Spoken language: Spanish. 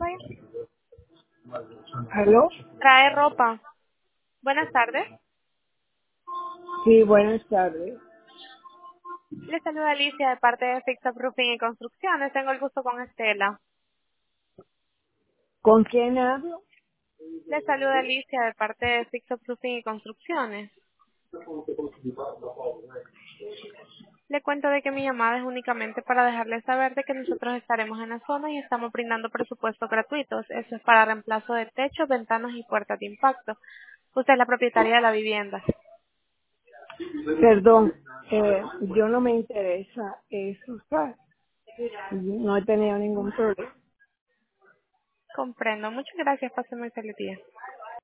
hoy? ¿Aló? Trae ropa. Buenas tardes. Sí, buenas tardes. Le saluda Alicia de parte de Fix Up Roofing y Construcciones. Tengo el gusto con Estela. ¿Con quién hablo? Le saluda Alicia de parte de Fix Up Roofing y Construcciones. Le cuento de que mi llamada es únicamente para dejarle saber de que nosotros estaremos en la zona y estamos brindando presupuestos gratuitos. Eso es para reemplazo de techos, ventanas y puertas de impacto. Usted es la propietaria de la vivienda. Perdón, yo no me interesa eso, ¿sabes? No he tenido ningún problema. Comprendo. Muchas gracias. Páseme un feliz día.